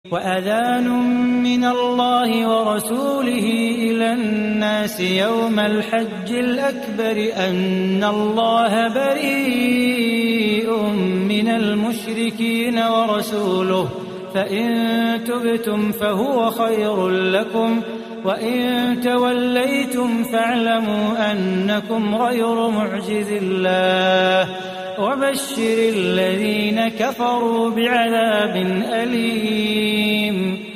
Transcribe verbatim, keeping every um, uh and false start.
وأذان من الله ورسوله إلى الناس يوم الحج الأكبر أن الله بريء من المشركين ورسوله فإن تبتم فهو خير لكم وإن توليتم فاعلموا أنكم غير معجز الله وبشر الذين كفروا بعذاب أليم.